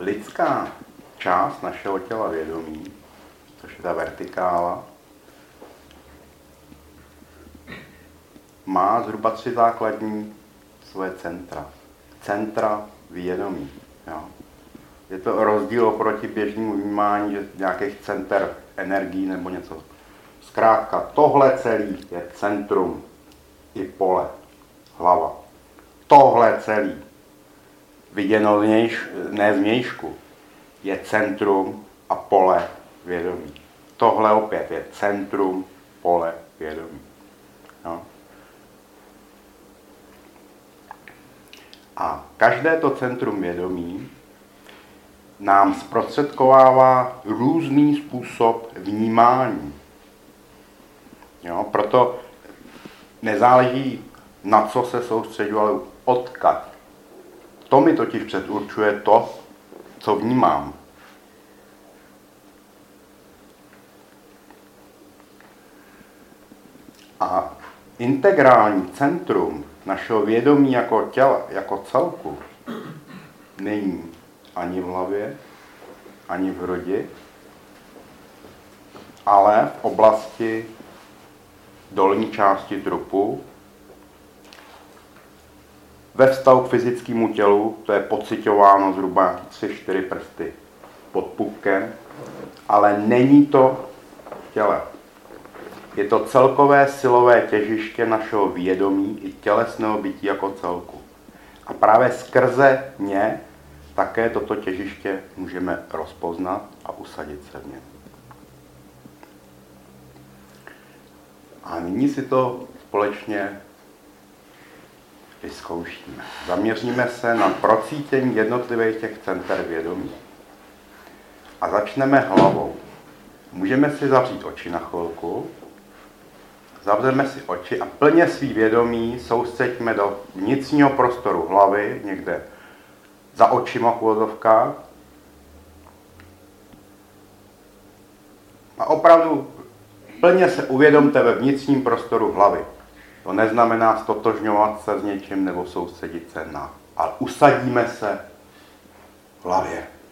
lidská část našeho těla vědomí, což je ta vertikála, má zhruba 3 základní svoje centra. Centra vědomí. Jo. Je to rozdíl oproti běžnému vnímání, že nějakých center energií nebo něco. Zkrátka, tohle celý je centrum i pole, hlava. Tohle celý, viděno ne zvnějšku, je centrum a pole vědomí. Tohle opět je centrum, pole vědomí. Jo. A každé to centrum vědomí nám zprostředkovává různý způsob vnímání. Jo, proto nezáleží, na co se soustředuji, ale odkud. To mi totiž předurčuje to, co vnímám. A integrální centrum našeho vědomí jako těla, jako celku, není ani v hlavě, ani v hrudi, ale v oblasti dolní části trupu. Ve vztahu k fyzickému tělu to je pocitováno zhruba 3-4 prsty pod pupkem, ale není to v těle. Je to celkové silové těžiště našeho vědomí i tělesného bytí jako celku. A právě skrze ně také toto těžiště můžeme rozpoznat a usadit se v něm. A nyní si to společně vyzkoušíme. Zaměříme se na procítění jednotlivých těch center vědomí. A začneme hlavou. Můžeme si zavřít oči na chvilku. Zavřeme si oči a plně svý vědomí soustřeďme do vnitřního prostoru hlavy, někde za očima v uvozovkách. A opravdu plně se uvědomte ve vnitřním prostoru hlavy. To neznamená stotožňovat se s něčím nebo soustředit se na, ale usadíme se v hlavě.